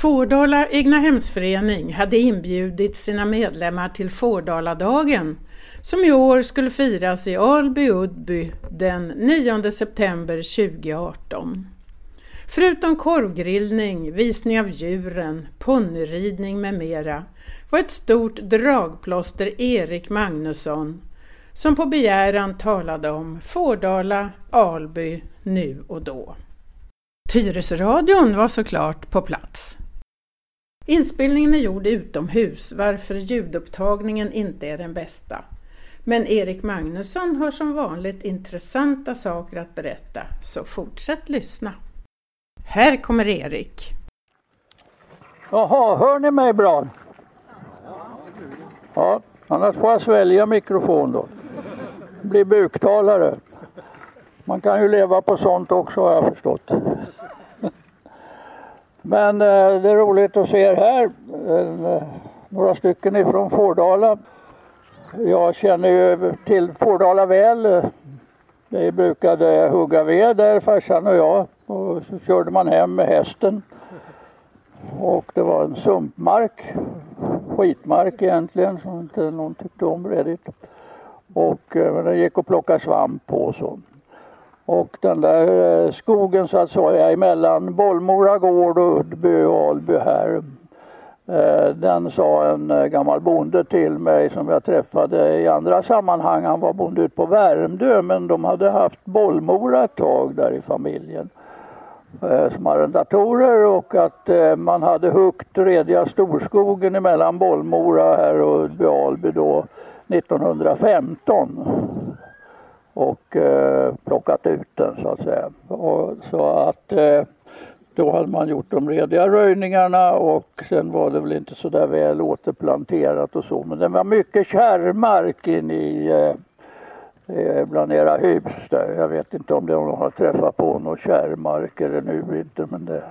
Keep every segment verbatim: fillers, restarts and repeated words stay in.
Fårdala egnahemsförening hade inbjudit sina medlemmar till Fårdaladagen som i år skulle firas i Alby-Udby den nionde september tjugoarton. Förutom korvgrillning, visning av djuren, ponnyridning med mera var ett stort dragplåster Erik Magnusson som på begäran talade om Fårdala, Alby, nu och då. Tyresöradion var såklart på plats. Inspelningen är gjord utomhus varför ljudupptagningen inte är den bästa. Men Erik Magnusson har som vanligt intressanta saker att berätta, så fortsätt lyssna. Här kommer Erik. Jaha, hör ni mig bra? Ja, annars får jag svälja mikrofon då. Bli buktalare. Man kan ju leva på sånt också, har jag förstått. Men eh, det är roligt att se er här. Eh, några stycken ifrån Fårdala. Jag känner ju till Fårdala väl. Vi brukade hugga ved där, farsan och jag. Och så körde man hem med hästen. Och det var en sumpmark. Skitmark egentligen, som inte någon tyckte om redigt. Och eh, den gick att plocka svamp på och så. Och den där skogen så att säga emellan Bollmora gård och Udby och Alby här. Den sa en gammal bonde till mig som jag träffade i andra sammanhang. Han var bonde ut på Värmdö, men de hade haft Bollmora ett tag där i familjen som arrendatorer, och att man hade huggit rediga storskogen emellan Bollmora här och Udby och Alby då nittonhundrafemton. Och eh, plockat ut den så att säga. Och, så att eh, då hade man gjort de rediga röjningarna, och sen var det väl inte så där väl återplanterat och så. Men det var mycket kärrmark in i eh, bland era hus där. Jag vet inte om de har träffat på någon kärrmark eller nu inte, men det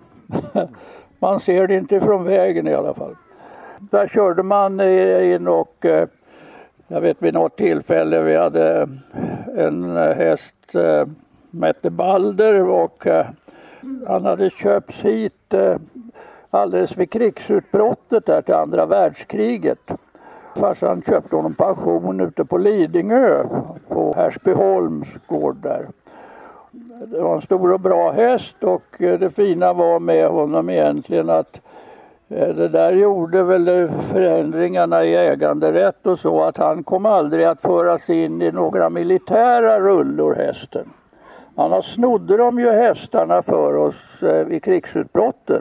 man ser det inte från vägen i alla fall. Där körde man in och eh, jag vet vid något tillfälle vi hade en häst, äh, Mette Balder, och äh, han hade köpts hit äh, alldeles vid krigsutbrottet där till andra världskriget. Farsan köpte honom pension ute på Lidingö på Härsbyholms gård där. Det var en stor och bra häst, och äh, det fina var med honom egentligen att det där gjorde väl förändringarna i äganderätt och så, att han kom aldrig att föras in i några militära rullor, hästen. Annars snodde de ju hästarna för oss vid krigsutbrottet.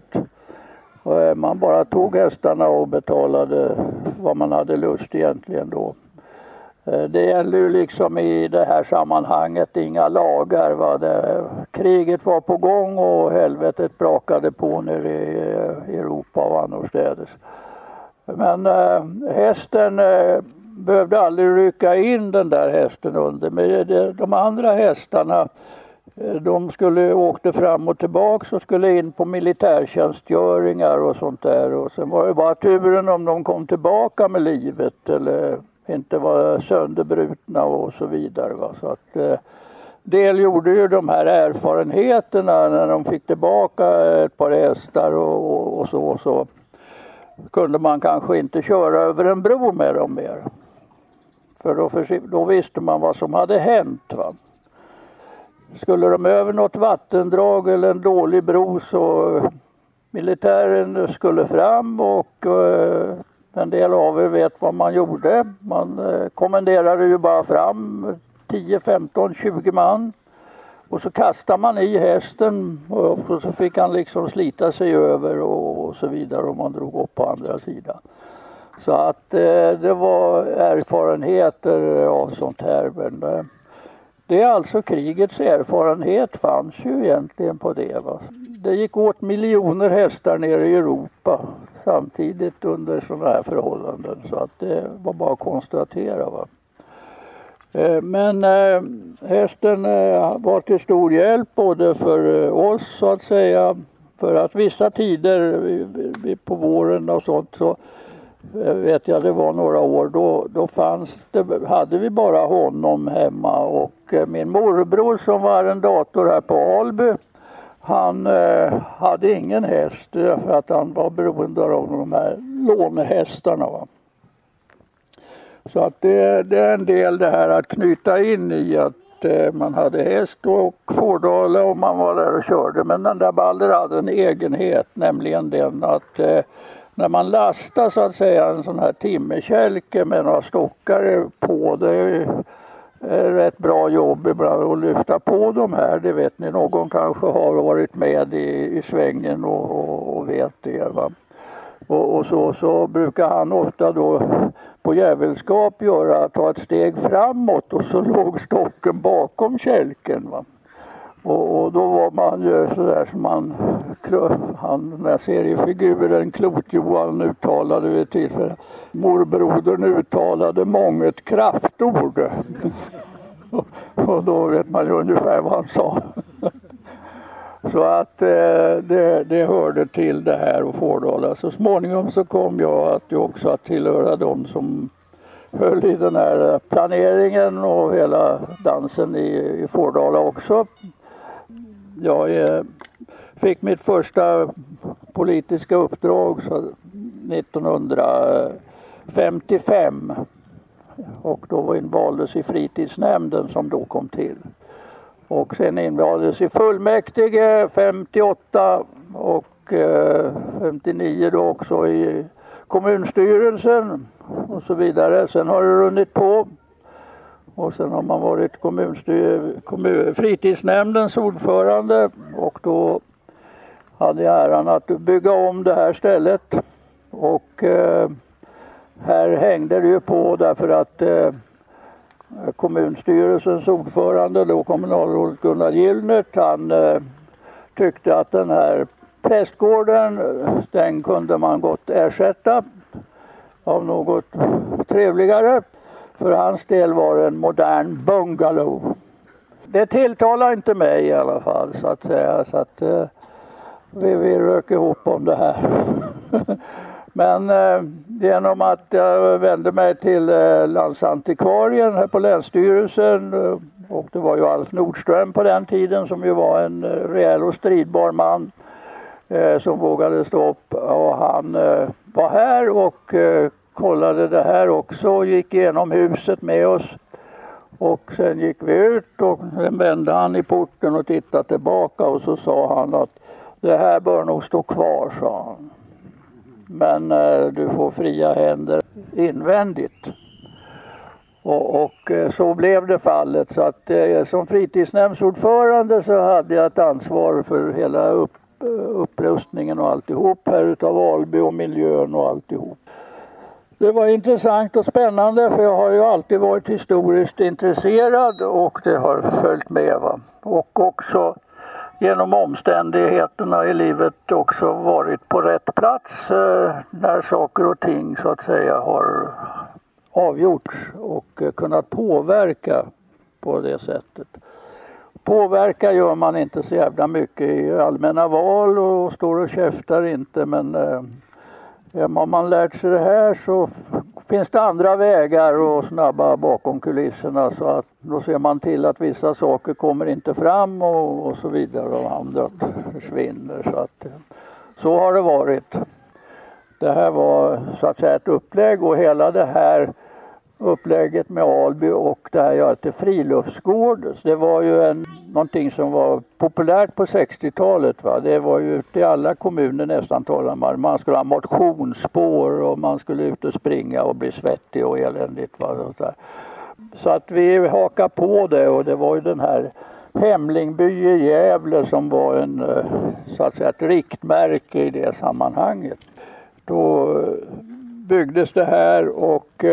Man bara tog hästarna och betalade vad man hade lust egentligen då. Det gäller ju liksom i det här sammanhanget inga lagar. Va? Det, kriget var på gång och helvetet brakade på nere i Europa och annorstädes. Men äh, hästen äh, behövde aldrig rycka in den där hästen under. Men de, de andra hästarna, de skulle åkte fram och tillbaka och skulle in på militärtjänstgöringar och sånt där. Och sen var det bara turen om de kom tillbaka med livet eller inte var sönderbrutna och så vidare. Va? Så att eh, del gjorde ju de här erfarenheterna när de fick tillbaka ett par hästar och, och, och så och så kunde man kanske inte köra över en bro med dem mer. För då, för, då visste man vad som hade hänt. Va? Skulle de över något vattendrag eller en dålig bro, så militären skulle fram, och eh, en del av er vet vad man gjorde. Man eh, kommenderade ju bara fram tio, femton, tjugo man. Och så kastade man i hästen, och så fick han liksom slita sig över och, och så vidare, och man drog upp på andra sidan. Så att eh, det var erfarenheter av sånt här. Men, eh, det är alltså krigets erfarenhet fanns ju egentligen på det. Va? Det gick åt miljoner hästar nere i Europa samtidigt under sådana här förhållanden. Så att det var bara att konstatera. Va? Men äh, hästen äh, var till stor hjälp både för äh, oss så att säga. För att vissa tider vi, vi, på våren och sånt så äh, vet jag det var några år då, då fanns det, hade vi bara honom hemma. Och äh, min morbror som var arrendator här på Alby, Han eh, hade ingen häst därför att han var beroende av de här lånehästarna. Va? Så att det, det är en del det här att knyta in i att eh, man hade häst och fårdala och man var där och körde. Men den där Balder hade en egenhet, nämligen den att eh, när man lastar så att säga en sån här timmerkälke med några stockar på, det är rätt bra jobb ibland att lyfta på de här. Det vet ni, någon kanske har varit med i, i svängen och, och, och vet det. Va? Och, och så, så brukar han ofta då på jävelskap göra, ta ett steg framåt och så låg stocken bakom kälken. Va? Och, och då var man ju sådär som man, han, den där seriefiguren Klot-Johan uttalade vid tillfället. Morbrodern uttalade månget kraftord. och, och då vet man ju ungefär vad han sa. Så att eh, det, det hörde till det här och Fårdala. Så småningom så kom jag att jag också att tillhöra de som höll i den här planeringen och hela dansen i, i Fårdala också. Jag eh, fick mitt första politiska uppdrag så nittonhundrafemtiofem och då invaldes i fritidsnämnden som då kom till. Och sen invaldes i fullmäktige femtioåtta och eh, femtionio då också i kommunstyrelsen och så vidare. Sen har det runnit på. Och sen har man varit kommunstyr, kommun, fritidsnämndens ordförande och då hade jag äran att bygga om det här stället. Och eh, här hängde det ju på därför att eh, kommunstyrelsens ordförande, då kommunalrådet Gunnar Gillnert, han eh, tyckte att den här prästgården, den kunde man gott ersätta av något trevligare. För hans del var det en modern bungalow. Det tilltalar inte mig i alla fall så att säga. Så att eh, vi, vi rök ihop om det här. Men eh, genom att jag vände mig till eh, landsantikvarien här på Länsstyrelsen. Eh, och det var ju Alf Nordström på den tiden som ju var en eh, rejäl och stridbar man. Eh, som vågade stå upp. Och han eh, var här och eh, kollade det här också, gick igenom huset med oss och sen gick vi ut och sen vände han i porten och tittade tillbaka och så sa han att det här bör nog stå kvar, sa han. Men eh, du får fria händer invändigt. Och, och eh, så blev det fallet så att eh, som fritidsnämndsordförande så hade jag ett ansvar för hela upp, upprustningen och alltihop här utav Alby och miljön och alltihop. Det var intressant och spännande för jag har ju alltid varit historiskt intresserad och det har följt med. Va? Och också genom omständigheterna i livet också varit på rätt plats eh, när saker och ting så att säga har avgjorts och eh, kunnat påverka på det sättet. Påverka gör man inte så jävla mycket i allmänna val och står och käftar inte men... Eh, Har man lärt sig det här så finns det andra vägar och snabba bakom kulisserna så att då ser man till att vissa saker kommer inte fram och, och så vidare och andra försvinner. Så, att, så har det varit. Det här var så att säga ett upplägg och hela det här upplägget med Alby och det här gör till friluftsgård. Så det var ju en, någonting som var populärt på sextiotalet. Va? Det var ju ute i alla kommuner nästan talar man. Man skulle ha motionsspår och man skulle ut och springa och bli svettig och eländigt. Va? Och så, så att vi hakade på det och det var ju den här Hemlingby i Gävle som var en, så att säga, ett riktmärke i det sammanhanget. Då byggdes det här och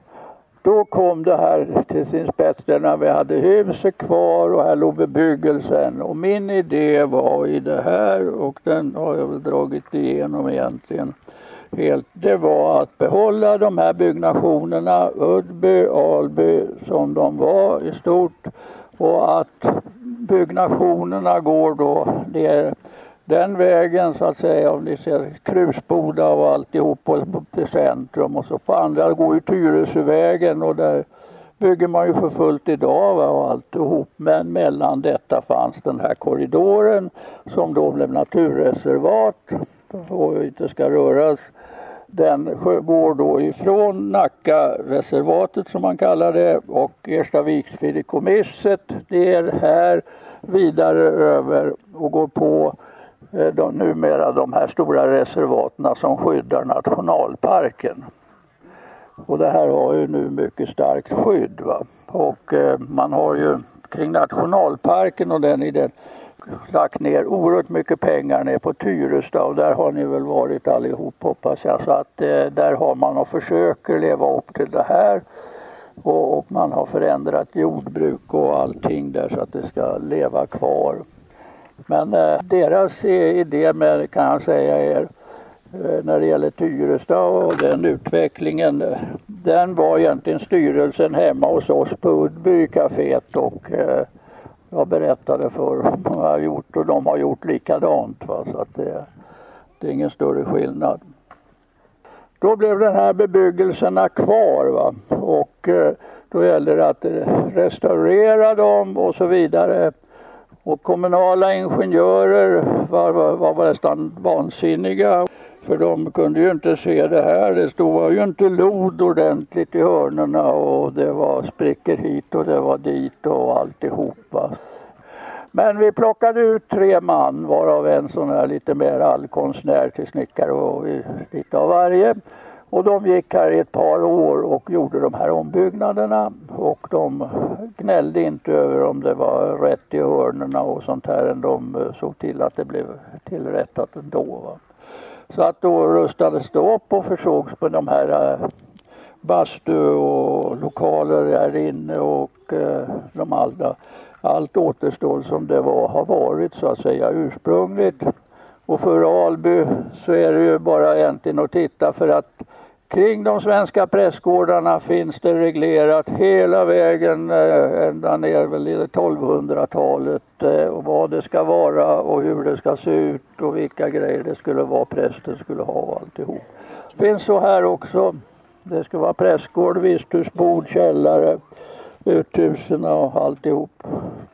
då kom det här till sin spets när vi hade huset kvar och här låg bebyggelsen. Och min idé var i det här och den har jag väl dragit igenom egentligen helt. Det var att behålla de här byggnationerna, Uddby, Alby som de var i stort. Och att byggnationerna går då ner den vägen så att säga, om ni ser Krusboda och alltihop till centrum och så på andra går ju Tyresövägen och där bygger man ju för fullt idag, va, och alltihop. Men mellan detta fanns den här korridoren som då blev naturreservat och inte ska röras. Den går då ifrån Nacka-reservatet som man kallar det och Erstaviksfideikommisset ner här vidare över och går på de, numera de här stora reservaterna som skyddar nationalparken. Och det här har ju nu mycket starkt skydd, va? Och eh, man har ju kring nationalparken och den i den lagt ner oerhört mycket pengar ner på Tyresta och där har ni väl varit allihop hoppas jag. Så att eh, där har man och försöker leva upp till det här och, och man har förändrat jordbruk och allting där så att det ska leva kvar. Men eh, deras idé med kan jag säga är när det gäller Tyresta och den utvecklingen, den var egentligen styrelsen hemma hos oss på Uddby kaféet och eh, jag berättade för vad de har gjort och de har gjort likadant, va? Så att det, det är ingen större skillnad. Då blev den här bebyggelserna kvar, va? Och eh, då gäller det att restaurera dem och så vidare. Och kommunala ingenjörer var, var, var nästan vansinniga. För de kunde ju inte se det här. Det stod ju inte lod ordentligt i hörnorna och det var sprickor hit och det var dit och alltihopa. Men vi plockade ut tre man varav en sån här lite mer allkonstnär till snickare och lite av varje. Och de gick här i ett par år och gjorde de här ombyggnaderna och de gnällde inte över om det var rätt i hörnorna och sånt här. De såg till att det blev tillrättat ändå, va. Så att då rustades det upp och försågs på de här äh, bastu och lokaler där inne och äh, de alla, allt återstår som det var, har varit så att säga ursprungligt. Och för Alby så är det ju bara egentligen att titta för att kring de svenska prästgårdarna finns det reglerat hela vägen äh, ända ner väl i tolvhundratalet äh, och vad det ska vara och hur det ska se ut och vilka grejer det skulle vara prästen skulle ha och alltihop. Det finns så här också, det ska vara prästgård, visthusbord, källare, uthusen och alltihop.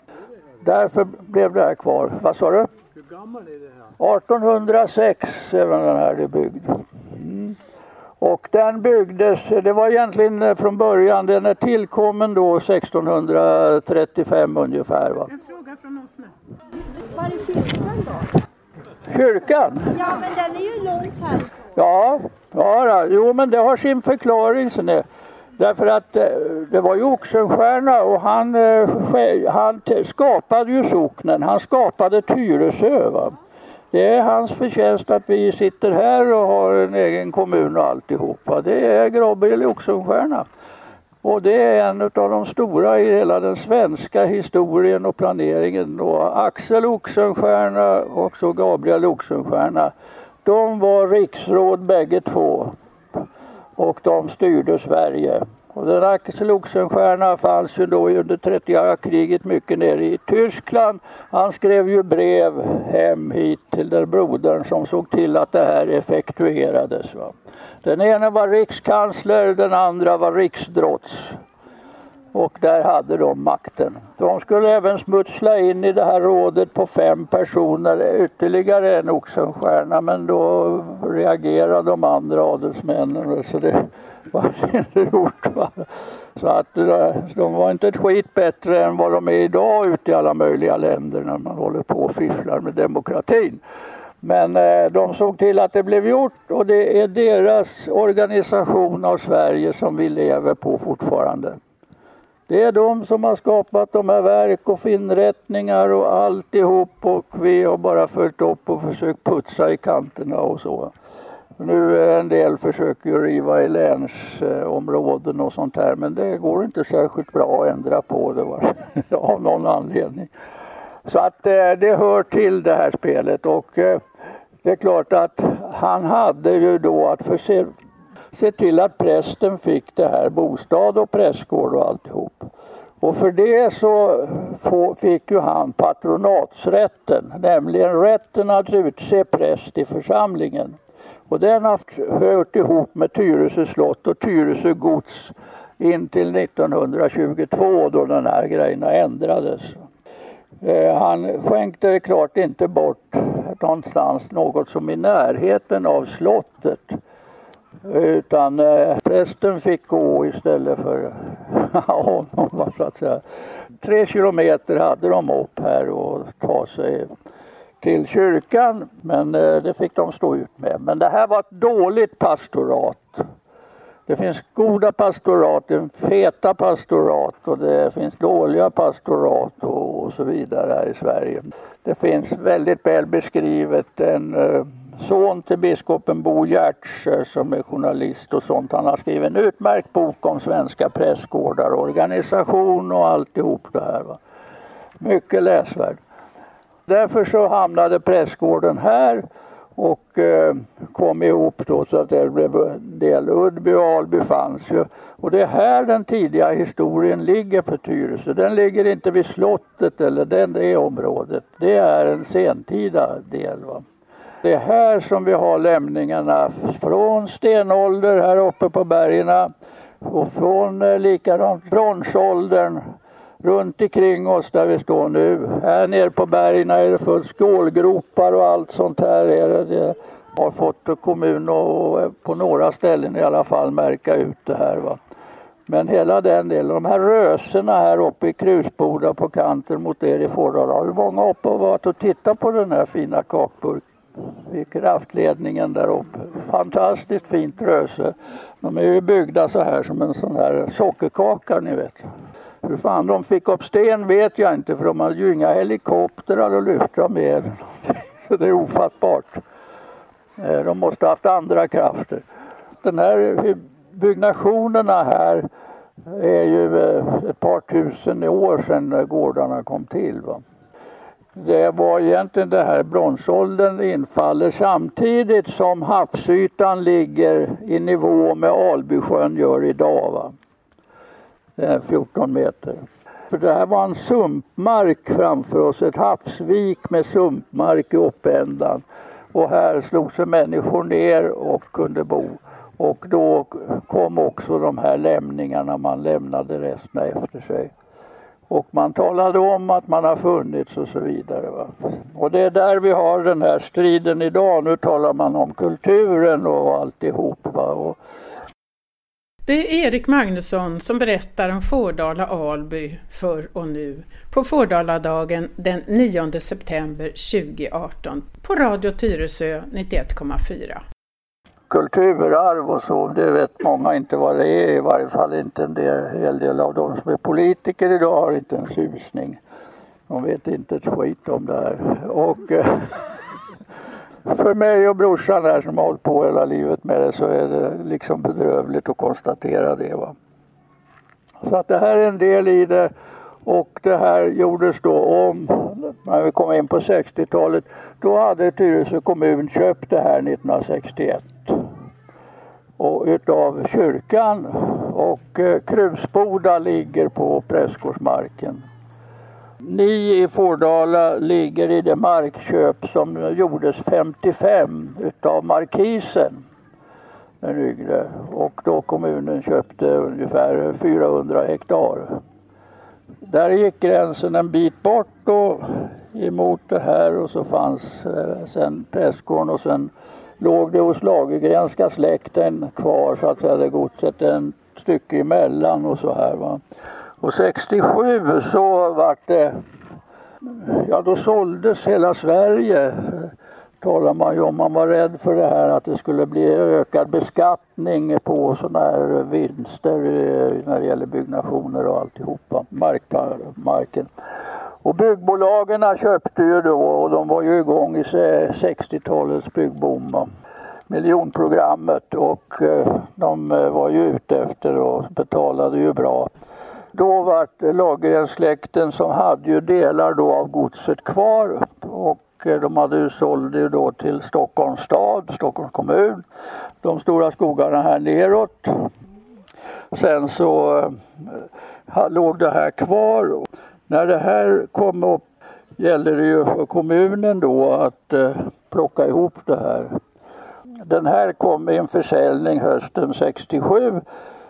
Därför blev det här kvar. Vad sa du? Hur gammal är det här? artonhundrasex är den här byggd. Mm. Och den byggdes, det var egentligen från början, den är tillkommen då sextonhundratrettiofem ungefär, va? En fråga från oss nu. Var är kyrkan då? Kyrkan? Ja, men den är ju långt här. Ja, ja jo men det har sin förklaring sen det. Därför att eh, det var ju Oxenstierna och han, eh, han skapade ju socknen, han skapade Tyresö, va? Det är hans förtjänst att vi sitter här och har en egen kommun och alltihopa. Det är Gabriel Oxenstierna. Och det är en av de stora i hela den svenska historien och planeringen. Och Axel Oxenstierna och så Gabriel Oxenstierna, de var riksråd bägge två. Och de styrde Sverige. Och den Axel Oxenstierna fanns ju då under trettioåriga kriget mycket nere i Tyskland. Han skrev ju brev hem hit till den brodern som såg till att det här effektuerades, va? Den ena var rikskansler, den andra var riksdrots. Och där hade de makten. De skulle även smutsla in i det här rådet på fem personer, ytterligare en Oxenstierna, men då reagerade de andra adelsmännen så det var inte gjort, va? Så att de var inte ett skit bättre än vad de är idag ute i alla möjliga länder när man håller på och fifflar med demokratin. Men eh, de såg till att det blev gjort och det är deras organisation av Sverige som vi lever på fortfarande. Det är de som har skapat de här verk och inrättningar och alltihop och vi har bara följt upp och försökt putsa i kanterna och så. Nu en del försöker ju riva i länsområden och sånt här men det går inte särskilt bra att ändra på det, va? Av någon anledning. Så att eh, det hör till det här spelet och eh, det är klart att han hade ju då att förse, se till att prästen fick det här bostad och prästgård och alltihop. Och för det så få, fick ju han patronatsrätten, nämligen rätten att utse präst i församlingen. Och den har hört ihop med Tyresö slott och Tyresö gods in till nittonhundratjugotvå då den här grejerna ändrades. Eh, han skänkte det klart inte bort någonstans något som i närheten av slottet. Utan eh, prästen fick gå istället för honom, så att säga. Tre kilometer hade de upp här och ta sig till kyrkan, men eh, det fick de stå ut med. Men det här var ett dåligt pastorat. Det finns goda pastorat, det finns feta pastorat och det finns dåliga pastorat och, och så vidare här i Sverige. Det finns väldigt väl beskrivet en eh, son till biskopen Bo Giertz som är journalist och sånt. Han har skrivit en utmärkt bok om svenska prästgårdar, organisation och alltihop det här. Va? Mycket läsvärd. Därför så hamnade prästgården här och eh, kom ihop då så att det blev en del. Uddby och Alby fanns ju. Och det är här den tidiga historien ligger på Tyresö. Den ligger inte vid slottet eller den, det området. Det är en sentida del, va. Det är här som vi har lämningarna från stenålder här uppe på bergen och från eh, likadant bronsåldern runt omkring oss där vi står nu. Här nere på bergen är det fullt skålgropar och allt sånt här. Är det, det har fått kommun och på några ställen i alla fall märka ut det här, va. Men hela den delen, de här röserna här uppe i Krusboda på kanten mot er i Fårdala. Har ju många uppe och varit och tittat på den här fina kakburken vid kraftledningen där uppe. Fantastiskt fint röse. De är ju byggda så här som en sån här sockerkaka, ni vet. Hur fan de fick upp sten vet jag inte, för de hade ju inga helikoptrar att lyfta med. Så det är ofattbart. De måste ha haft andra krafter. Den här byggnationerna här är ju ett par tusen år sedan gårdarna kom till, va. Det var egentligen det här bronsåldern infaller samtidigt som havsytan ligger i nivå med Albysjön gör idag, va. Det är fjorton meter. För det här var en sumpmark framför oss, ett havsvik med sumpmark i uppändan. Och här slog sig människor ner och kunde bo. Och då kom också de här lämningarna, man lämnade resten efter sig. Och man talade om att man har funnits och så vidare, va? Och det är där vi har den här striden idag. Nu talar man om kulturen och alltihop, va? Och det är Erik Magnusson som berättar om Fårdala Alby förr och nu på Fårdaladagen den nionde september tjugoarton på Radio Tyresö nittioett komma fyra. Kulturarv och så, det vet många inte vad det är, i varje fall inte en del, hel del av de som är politiker idag har inte en susning. De vet inte ett skit om det här. Och för mig och brorsan här som har hållit på hela livet med det så är det liksom bedrövligt att konstatera det, va. Så att det här är en del i det, och det här gjordes då om när vi kom in på sextiotalet. Då hade Tyresö kommun köpt det här nittonhundrasextioett och utav kyrkan, och eh, Krusboda ligger på prästgårdsmarken. Ni i Fårdala ligger i det markköp som gjordes femtiofem utav markisen, den yngre, och då kommunen köpte ungefär fyrahundra hektar. Där gick gränsen en bit bort då, emot det här, och så fanns eh, sen prästgården, och sen låg det hos Lagergrenska släkten kvar, så att säga, det godset en stycke emellan och så här, va. Och sextiosju så var det, ja då såldes hela Sverige, talar man ju om. Man var rädd för det här att det skulle bli ökad beskattning på sådana här vinster när det gäller byggnationer och alltihopa, mark, marken. Och byggbolagen köpte ju då, och de var ju igång i sextiotalets byggboom, miljonprogrammet, och de var ju ute efter och betalade ju bra. Då var det Lagergrens-släkten som hade ju delar då av godset kvar, och de hade ju sålt det då till Stockholms stad, Stockholms kommun, de stora skogarna här neråt. Sen så äh, låg det här kvar. När det här kom upp gällde det ju för kommunen då att äh, plocka ihop det här. Den här kom i en försäljning hösten sextiosju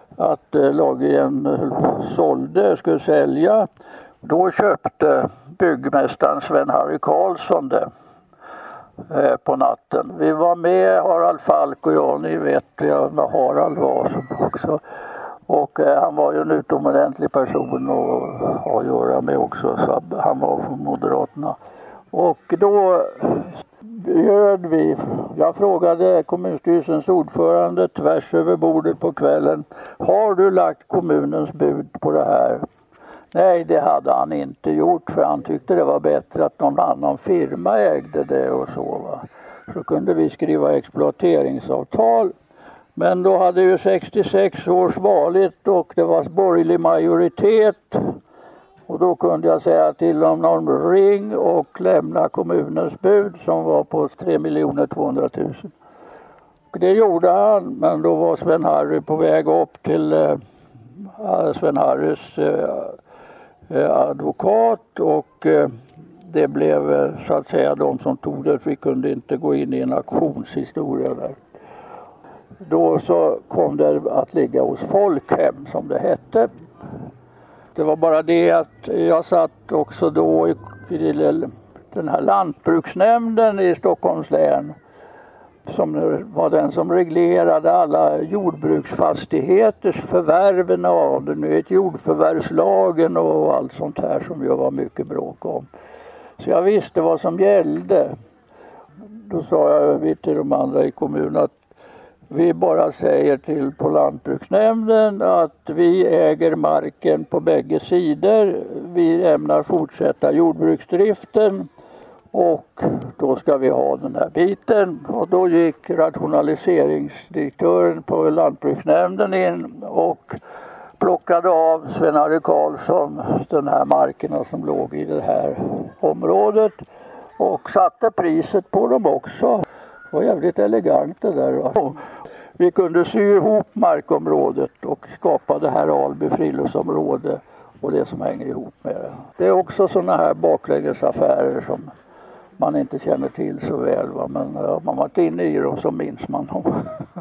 att eh, Lagergren sålde, skulle sälja. Då köpte byggmästaren Sven-Harry Karlsson det eh, på natten. Vi var med, Harald Falk och jag, ni vet ja, vad Harald var som också. Och eh, han var ju en utomordentlig person att ha att göra med också, så han var från Moderaterna. Och då bjöd vi, jag frågade kommunstyrelsens ordförande tvärs över bordet på kvällen, har du lagt kommunens bud på det här? Nej, det hade han inte gjort, för han tyckte det var bättre att någon annan firma ägde det och så va. Så kunde vi skriva exploateringsavtal. Men då hade ju sextiosex års valet och det var borgerlig majoritet. Och då kunde jag säga till honom ring och lämna kommunens bud som var på tre miljoner tvåhundratusen. Och det gjorde han, men då var Sven-Harry på väg upp till eh, Sven-Harrys eh, advokat och eh, det blev eh, så att säga de som tog det. Vi kunde inte gå in i en auktionshistoria där. Då så kom det att ligga hos Folkhem som det hette. Det var bara det att jag satt också då i den här lantbruksnämnden i Stockholms län som var den som reglerade alla jordbruksfastigheters förvärven av det. Nu är jordförvärvslagen och allt sånt här som jag var mycket bråk om. Så jag visste vad som gällde. Då sa jag till de andra i kommunen att vi bara säger till på lantbruksnämnden att vi äger marken på bägge sidor. Vi ämnar fortsätta jordbruksdriften och då ska vi ha den här biten. Och då gick rationaliseringsdirektören på lantbruksnämnden in och plockade av Sven-Harry Karlsson den här markerna som låg i det här området och satte priset på dem också. Det var jävligt elegant det där. Vi kunde sy ihop markområdet och skapa det här Alby friluftsområde och det som hänger ihop med det. Det är också sådana här baklängesaffärer som man inte känner till så väl. Va? Men ja, man varit inne i dem så minns man dem.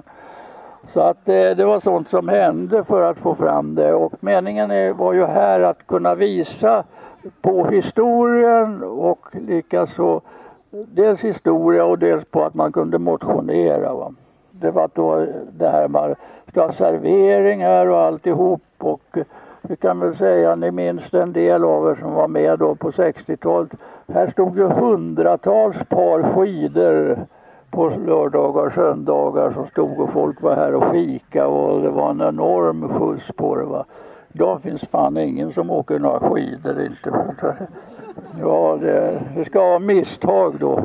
Så att det, det var sånt som hände för att få fram det. Och meningen är, var ju här att kunna visa på historien och likaså dels historia och dels på att man kunde motionera. Va? Det var då det här man ska ha servering här och alltihop och vi kan väl säga, ni minns en del av er som var med då på sextiotalet. Här stod ju hundratals par skidor på lördagar och söndagar som stod och folk var här och fika och det var en enorm skjuts på det va. Idag finns fan ingen som åker några skidor inte. Ja, det, det ska vara misstag då.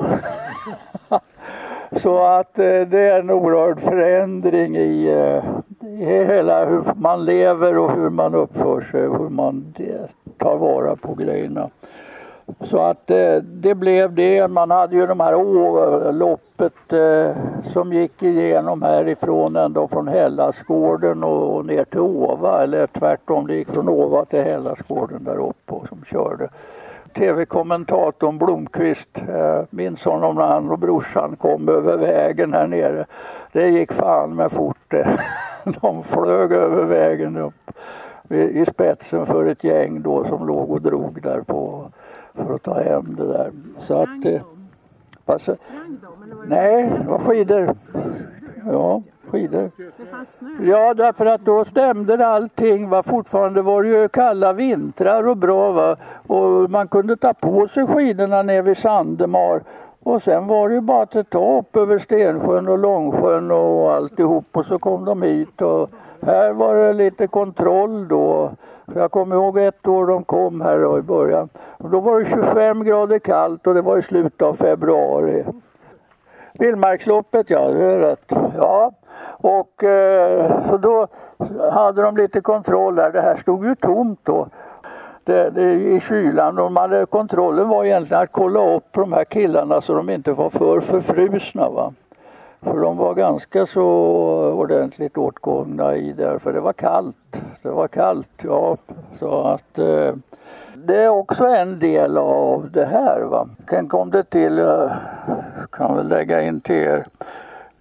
Så att eh, det är en oerhörd förändring i, eh, i hela hur man lever och hur man uppför sig, hur man det, tar vara på grejerna. Så att eh, det blev det. Man hade ju de här åloppet eh, som gick igenom härifrån ända från Hellasgården och, och ner till Åva. Eller tvärtom, det gick från Åva till Hellasgården där uppe och som körde. Tv-kommentatorn Blomqvist, eh, minns honom när han och brorsan kom över vägen här nere. Det gick fan med fort det. De flög över vägen upp i spetsen för ett gäng då som låg och drog där på för att ta hem det där. Så att, eh, pass, nej, det var skidor. Ja, skidor. Ja, därför att då stämde det allting. Va? Fortfarande var det ju kalla vintrar och bra. Va? Och man kunde ta på sig skidorna ner vid Sandemar. Och sen var det ju bara att ta upp över Stensjön och Långsjön och alltihop. Och så kom de hit och här var det lite kontroll då. Jag kommer ihåg ett år de kom här då i början. Och då var det tjugofem grader kallt och det var i slutet av februari. Vildmarksloppet, ja, det är rätt. Ja, och eh, så då hade de lite kontroll där. Det här stod ju tomt då. Det, det, i kylan. De hade, kontrollen var egentligen att kolla upp de här killarna så de inte var för förfrusna va. För de var ganska så ordentligt åtgångna i det. För det var kallt. Det var kallt, ja. Så att eh, det är också en del av det här va. Sen kom det till, jag kan väl lägga in till er.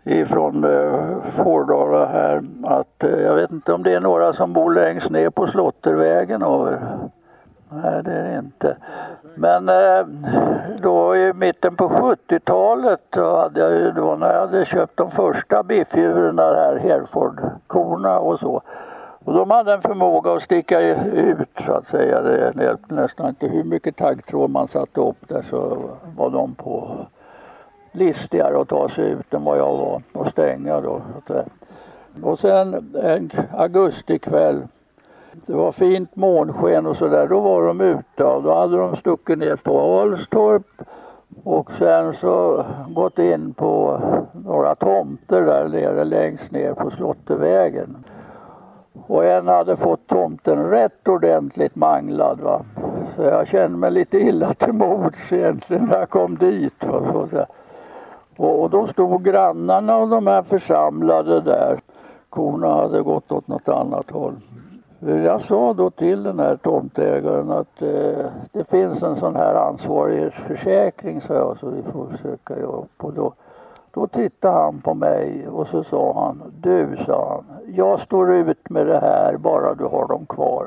ifrån eh, Fårdala här att eh, jag vet inte om det är några som bor längst ner på Slottervägen över. Nej, det är det inte. Men eh, då i mitten på sjuttiotalet då hade jag ju då när jag hade köpt de första biffdjuren där, Hereford-korna och så. Och de hade en förmåga att sticka ut så att säga. Det hjälpte nästan inte hur mycket taggtråd man satte upp där, så var de på listigare att ta sig ut än vad jag var och stänga då. Och sen en augustikväll, det var fint månsken och sådär, då var de ute och då hade de stuckit ner på Alstorp och sen så gått in på några tomter där nere längst ner på Slottervägen. Och en hade fått tomten rätt ordentligt manglad, va. Så jag kände mig lite illa till mods egentligen när jag kom dit. Va? Och, och då stod grannarna och de här församlade där. Korna hade gått åt något annat håll. Jag sa då till den här tomtägaren att eh, det finns en sån här ansvarighetsförsäkring, sa jag, så vi får försöka göra upp. Och då, då tittade han på mig och så sa han, du, sa han, jag står ut med det här bara du har dem kvar.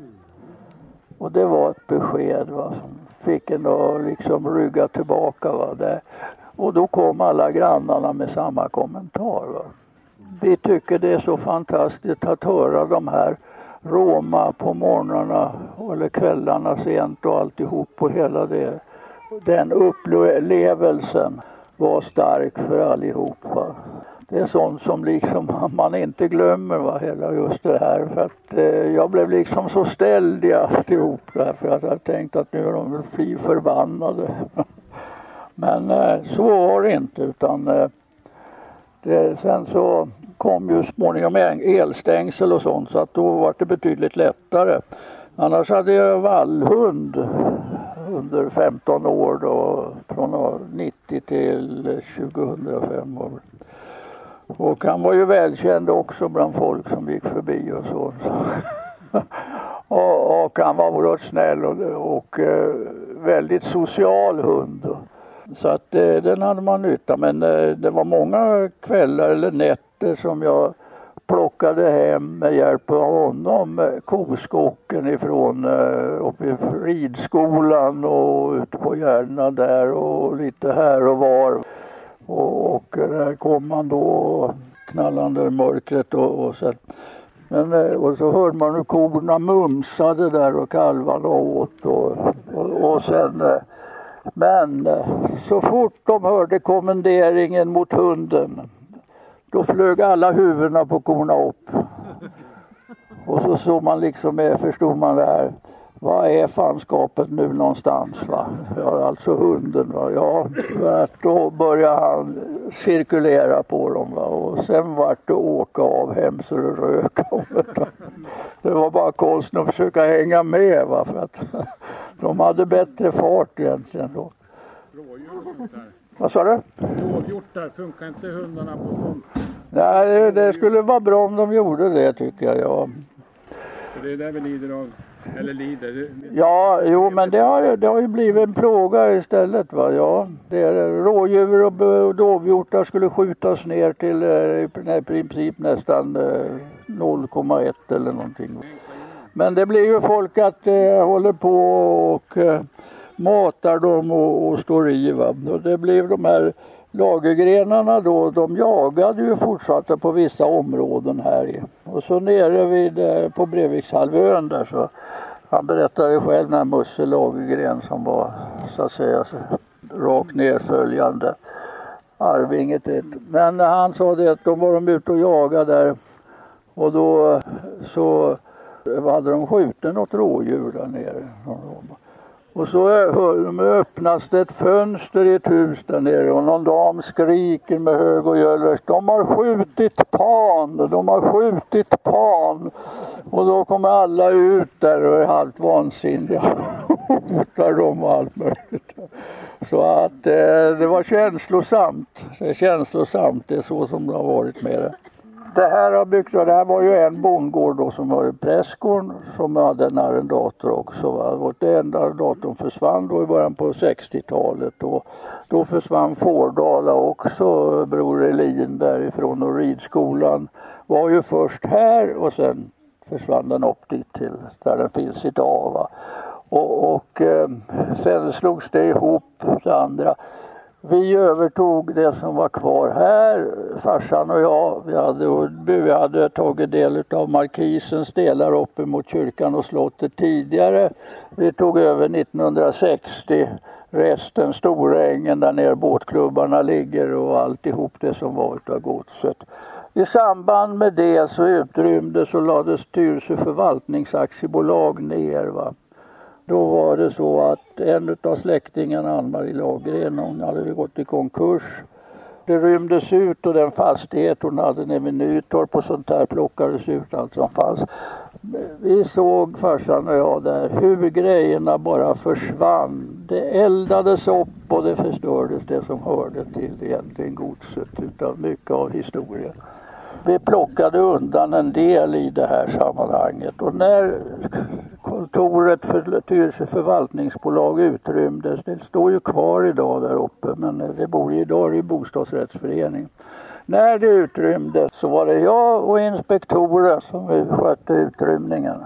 Och det var ett besked, va, som fick en att liksom rygga tillbaka, va, där. Och då kom alla grannarna med samma kommentar, va. Vi tycker det är så fantastiskt att höra de här råma på morgnarna eller kvällarna sent och alltihop, och hela det. Den upplevelsen var stark för allihopa. Det är sånt som liksom man inte glömmer, va, hela just det här. För att eh, jag blev liksom så ställd i alltihop där, för att jag tänkte att nu är de väl fly förbannade. Men eh, så var det inte, utan eh, det, sen så kom ju småningom elstängsel och sånt, så att då var det betydligt lättare. Annars hade jag vallhund under femton år då, från nittio till tjugohundrafem år. Och han var ju välkänd också bland folk som gick förbi och så. och, och han var oerhört snäll och, och eh, väldigt social hund. Så att eh, den hade man nytta, men eh, det var många kvällar eller nätter som jag plockade hem med hjälp av honom koskocken ifrån uh, uppe i ridskolan och ute på Järna där och lite här och var. Och, och där kom man då knallande i mörkret och, och så. Men, och så hörde man hur korna mumsade där och kalvarna åt och, och, och sen. Men så fort de hörde kommenderingen mot hunden, då flög alla huvudena på korna upp. Och så såg man liksom, förstod man det här. Vad är fanskapet nu någonstans, va? Ja, alltså hunden, va? Ja, för att då började han cirkulera på dem, va? Och sen var det åka av hem så det rök. Det var bara konsten att försöka hänga med, va? För att de hade bättre fart egentligen då. Vad sa du? Rådhjortar, funkar inte hundarna på sånt? Nej, det, det skulle vara bra om de gjorde det, tycker jag. Ja. Så det är där vi lider av, eller lider? Det... Ja, jo, men det har, det har ju blivit en plåga istället, va? Ja, det är rådjur och dovhjortar skulle skjutas ner till i princip nästan noll komma ett eller någonting. Men det blir ju folk att eh, håller på och eh, matar dem och, och står i, va? Och det blev de här lagergrenarna då, de jagade ju fortsatte på vissa områden här i. Och så nere vid, eh, på Brevikshalvön där, så han berättade själv när Musse Lagergren som var så att säga rakt nerföljande arvinget. Men han sa det att de var de ute och jagade där och då så hade de skjutit något rådjur där nere. Och så öppnas det ett fönster i ett hus där nere och någon dam skriker med hög och gölröst. De har skjutit pan, de har skjutit pan. Och då kommer alla ut där och är halvt vansinniga. Hotar dem och allt möjligt. Så att eh, det var känslosamt. Det är känslosamt, det är så som det har varit med det. Det här har byggt, det här var ju en bondgård då som var i Prästgården som hade en arrendator också. Va? Och den arrendatorn försvann då i början på sextiotalet och då försvann Fårdala också, Bror Elin därifrån, och ridskolan var ju först här och sen försvann den upp dit till där den finns idag. Va? Och, och eh, sen slogs det ihop det andra. Vi övertog det som var kvar här, farsan och jag. Vi hade, vi hade tagit del av markisens delar uppe mot kyrkan och slottet tidigare. Vi tog över nittonhundrasextio resten, Storängen där nere båtklubbarna ligger och alltihop det som var utav godset. I samband med det så utrymdes och lades Tyresö förvaltningsaktiebolag ner, va. Då var det så att en av släktingarna, Ann-Marie Lagergren, hon hade gått i konkurs. Det rymdes ut och den fastighet hon hade nere vid Nytorp och sånt där plockades ut allt som fanns. Vi såg, farsan och jag där, hur grejerna bara försvann. Det eldades upp och det förstördes, det som hörde till egentligen godset utav mycket av historien. Vi plockade undan en del i det här sammanhanget och när kontoret för Tyresö förvaltningsbolag utrymdes, det står ju kvar idag där uppe men det bor idag i bostadsrättsförening. När det utrymdes så var det jag och inspektorer som skötte utrymningen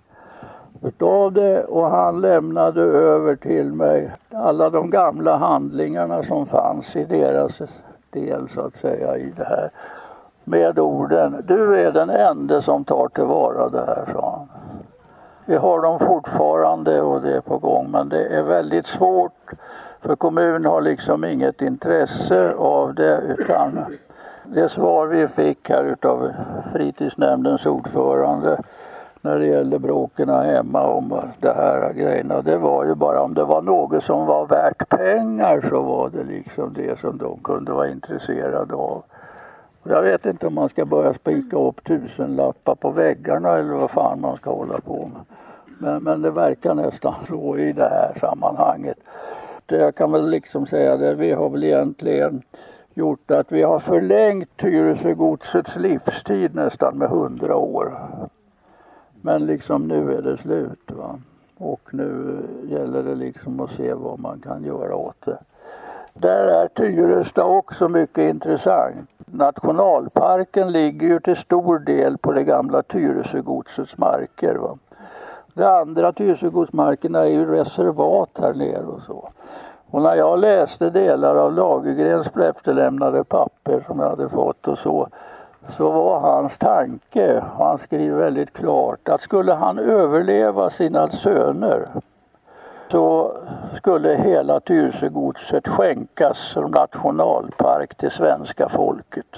utav det och han lämnade över till mig alla de gamla handlingarna som fanns i deras del så att säga i det här. Med orden, du är den enda som tar tillvara det här, sa han. Vi har dem fortfarande och det är på gång men det är väldigt svårt för kommunen har liksom inget intresse av det utan det svar vi fick här utav fritidsnämndens ordförande när det gällde bråkerna hemma om det här grejerna. Det var ju bara om det var något som var värt pengar så var det liksom det som de kunde vara intresserade av. Jag vet inte om man ska börja spika upp tusen lappar på väggarna eller vad fan man ska hålla på med. Men, men det verkar nästan så i det här sammanhanget. Jag kan väl liksom säga det, vi har väl egentligen gjort att vi har förlängt Tyresögodsets livstid nästan med hundra år. Men liksom nu är det slut, va. Och nu gäller det liksom att se vad man kan göra åt det. Där är Tyresö också mycket intressant. Nationalparken ligger ju till stor del på det gamla Tyresögodsets marker, va. De andra Tyresögodsmarkerna är ju reservat här nere och så. Och när jag läste delar av Lagergrens efterlämnade papper som jag hade fått och så, så var hans tanke, han skriver väldigt klart, att skulle han överleva sina söner så skulle hela Tyresögodset skänkas som nationalpark till svenska folket.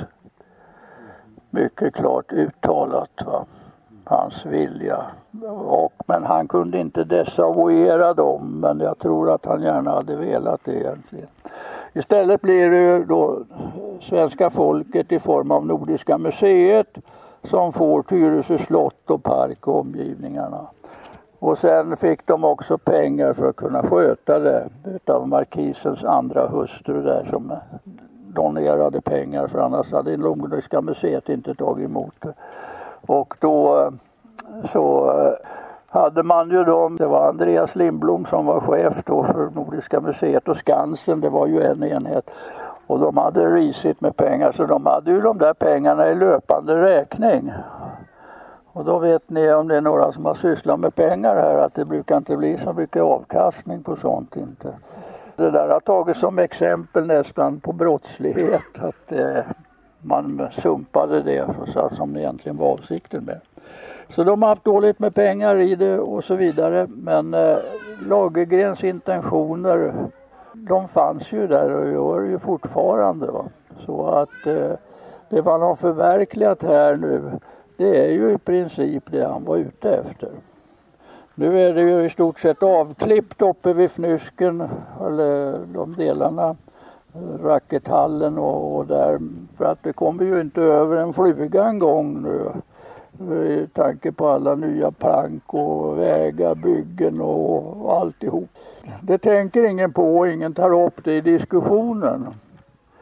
Mycket klart uttalat, va? Hans vilja. Och, men han kunde inte desavouera dem, men jag tror att han gärna hade velat det egentligen. Istället blir det ju då svenska folket i form av Nordiska museet som får Tyresö slott och park och omgivningarna. Och sen fick de också pengar för att kunna sköta det utav markisens andra hustru där som donerade pengar för annars hade Nordiska museet inte tagit emot det. Och då så hade man ju dem, det var Andreas Lindblom som var chef då för Nordiska museet och Skansen, det var ju en enhet. Och de hade risigt med pengar så de hade ju de där pengarna i löpande räkning. Och då vet ni om det är några som har sysslat med pengar här att det brukar inte bli så mycket avkastning på sånt inte. Det där har tagit som exempel nästan på brottslighet att eh, man sumpade det så att som egentligen var avsikten med. Så de har haft dåligt med pengar i det och så vidare men eh, Lagergrens intentioner de fanns ju där och gör ju fortfarande, va? Så att eh, det man har förverkligat här nu det är ju i princip det han var ute efter. Nu är det ju i stort sett avklippt uppe vid Fnysken, eller de delarna, Rackethallen och, och där. För att det kommer ju inte över en fluga en gång nu. I tanke på alla nya plank och vägar, byggen och, och alltihop. Det tänker ingen på och ingen tar upp det i diskussionen.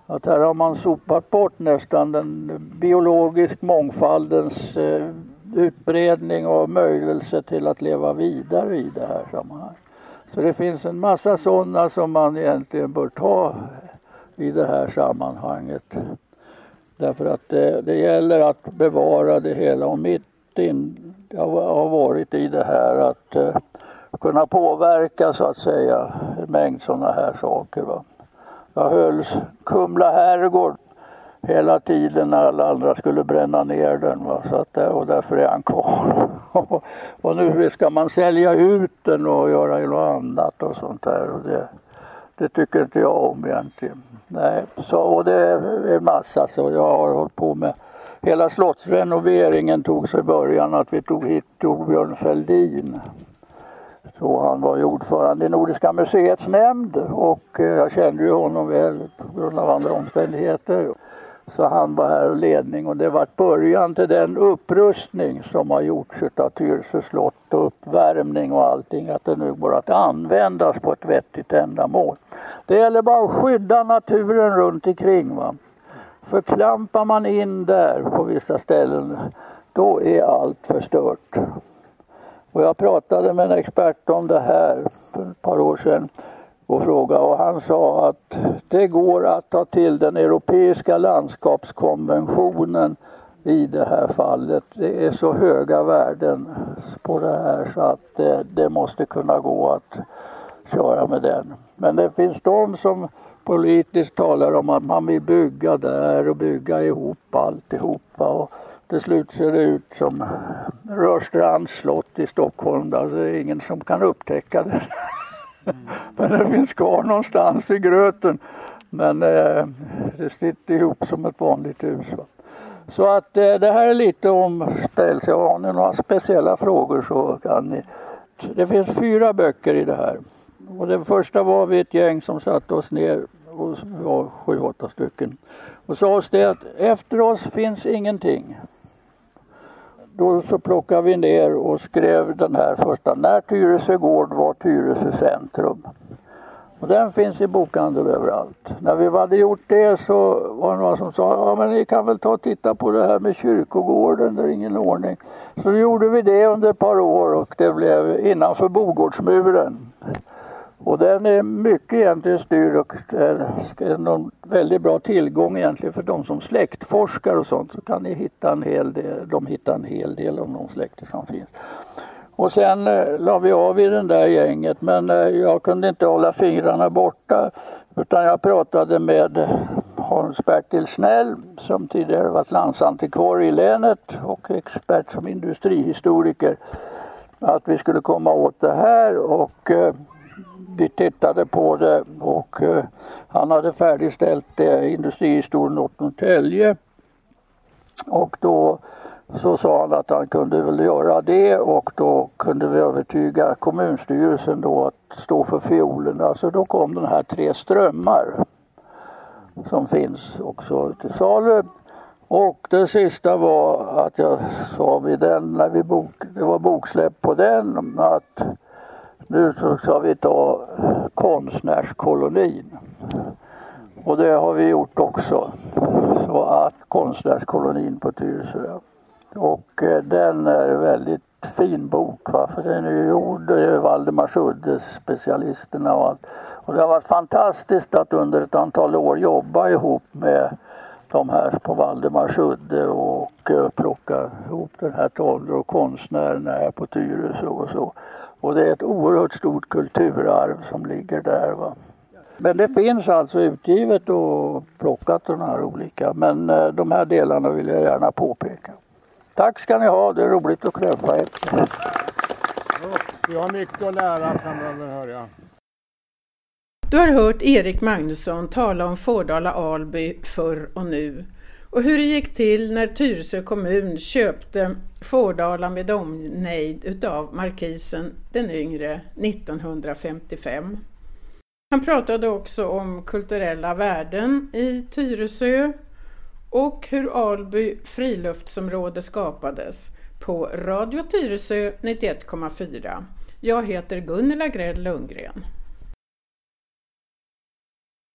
Att här har man sopat bort nästan den biologisk mångfaldens eh, utbredning och möjlighet till att leva vidare i det här sammanhanget. Så det finns en massa sådana som man egentligen bör ta i det här sammanhanget. Därför att det, det gäller att bevara det hela, och mitt in, jag har varit i det här att eh, kunna påverka så att säga en mängd sådana här saker. Va? Jag höll Kumla herrgård hela tiden när alla andra skulle bränna ner den. Va? Så att, och därför är han kvar. Och nu ska man sälja ut den och göra något annat och sånt där. Och det, det tycker inte jag om egentligen. Nej, så, och det är en massa så jag har hållit på med. Hela slottsrenoveringen tog sig i början att vi tog hit Torbjörn Fälldin. Så han var ju ordförande i Nordiska museets nämnd och eh, jag kände ju honom väl på grund av andra omständigheter. Så han var här och ledning, och det var början till den upprustning som har gjorts av Tyresö slott och uppvärmning och allting, att det nu går att användas på ett vettigt ändamål. Det gäller bara att skydda naturen runt omkring, va. För klampar man in där på vissa ställen, då är allt förstört. Och jag pratade med en expert om det här för ett par år sedan och frågade, och han sa att det går att ta till den europeiska landskapskonventionen i det här fallet. Det är så höga värden på det här så att det, det måste kunna gå att köra med den. Men det finns de som politiskt talar om att man vill bygga där och bygga ihop alltihopa, och till slut ser det ut som Rörstrands slott i Stockholm, där det är ingen som kan upptäcka det. Mm. Men det finns kvar någonstans i gröten, men eh, det sitter ihop som ett vanligt hus. Va? Så att eh, det här är lite om spels. Har ni några speciella frågor så kan ni. Det finns fyra böcker i det här. Och den första var vi ett gäng som satte oss ner, och var sju, åtta stycken. Och sa oss det att efter oss finns ingenting. Då så plockade vi ner och skrev den här första, När Tyresö gård var Tyresö centrum. Och den finns i bokhandel överallt. När vi hade gjort det så var det några som sa, ja men ni kan väl ta och titta på det här med kyrkogården, det är ingen ordning. Så gjorde vi det under ett par år, och det blev innanför Bogårdsmuren. Och den är mycket egentligen styrd, och är en väldigt bra tillgång egentligen för de som släktforskar och sånt, så kan ni hitta en hel del, de hittar en hel del om de släkter som finns. Och sen eh, la vi av i den där gänget, men eh, jag kunde inte hålla fingrarna borta, utan jag pratade med Hans-Bertil Snell som tidigare varit landsantikvarie i länet och expert som industrihistoriker, att vi skulle komma åt det här, och eh, vi tittade på det, och eh, han hade färdigställt det, industrihistorien åt Norrtälje, och då så sa han att han kunde väl göra det, och då kunde vi övertyga kommunstyrelsen då att stå för fiolerna. Så då kom den här Tre strömmar som finns också till salu. Och det sista var att jag sa vid den, när vi bok, det var boksläpp på den, att nu så ska vi ta konstnärskolonin. Och det har vi gjort också. Så att konstnärskolonin på Tyresö. Och eh, den är en väldigt fin bok, va? För den är ju gjord av Valdemar Sudde, specialisterna och allt. Och det har varit fantastiskt att under ett antal år jobba ihop med de här på Valdemar Sudde och uh, plocka ihop den här tavlor och konstnärerna här på Tyresö och så. Och det är ett oerhört stort kulturarv som ligger där, va. Men det finns alltså utgivet och plockat de här olika, men uh, de här delarna vill jag gärna påpeka. Tack ska ni ha, det är roligt att träffa er. Vi har mycket att lära framöver, hör jag. Du har hört Erik Magnusson tala om Fårdala Alby förr och nu, och hur det gick till när Tyresö kommun köpte Fårdala med omnejd utav markisen den yngre nittonhundrafemtiofem. Han pratade också om kulturella värden i Tyresö och hur Alby friluftsområde skapades på Radio Tyresö nittioett komma fyra. Jag heter Gunilla Grell Lundgren.